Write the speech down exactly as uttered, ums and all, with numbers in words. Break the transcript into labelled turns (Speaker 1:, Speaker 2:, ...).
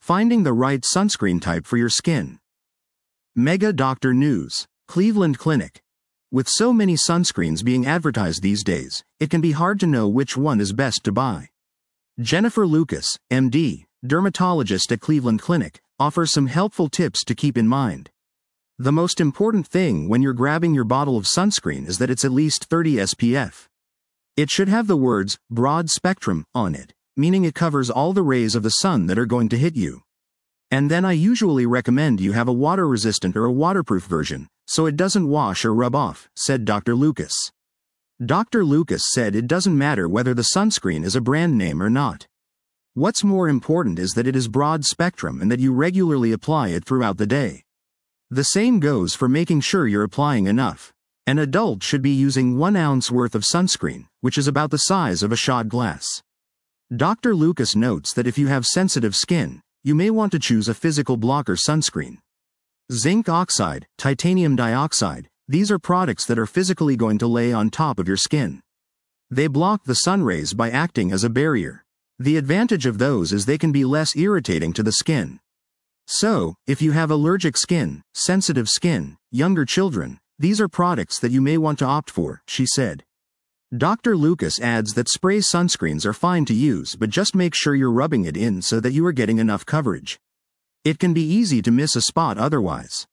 Speaker 1: Finding the right sunscreen type for your skin. Mega Doctor News. Cleveland Clinic. With so many sunscreens being advertised these days, it can be hard to know which one is best to buy. Jennifer Lucas, M D, dermatologist at Cleveland Clinic, offers some helpful tips to keep in mind. The most important thing when you're grabbing your bottle of sunscreen is that it's at least thirty S P F. It should have the words broad spectrum on it, meaning it covers all the rays of the sun that are going to hit you. And then I usually recommend you have a water-resistant or a waterproof version, so it doesn't wash or rub off, said Doctor Lucas. Doctor Lucas said it doesn't matter whether the sunscreen is a brand name or not. What's more important is that it is broad spectrum and that you regularly apply it throughout the day. The same goes for making sure you're applying enough. An adult should be using one ounce worth of sunscreen, which is about the size of a shot glass. Doctor Lucas notes that if you have sensitive skin, you may want to choose a physical blocker sunscreen. Zinc oxide, titanium dioxide, these are products that are physically going to lay on top of your skin. They block the sun rays by acting as a barrier. The advantage of those is they can be less irritating to the skin. So, if you have allergic skin, sensitive skin, younger children, these are products that you may want to opt for, she said. Doctor Lucas adds that spray sunscreens are fine to use, but just make sure you're rubbing it in so that you are getting enough coverage. It can be easy to miss a spot otherwise.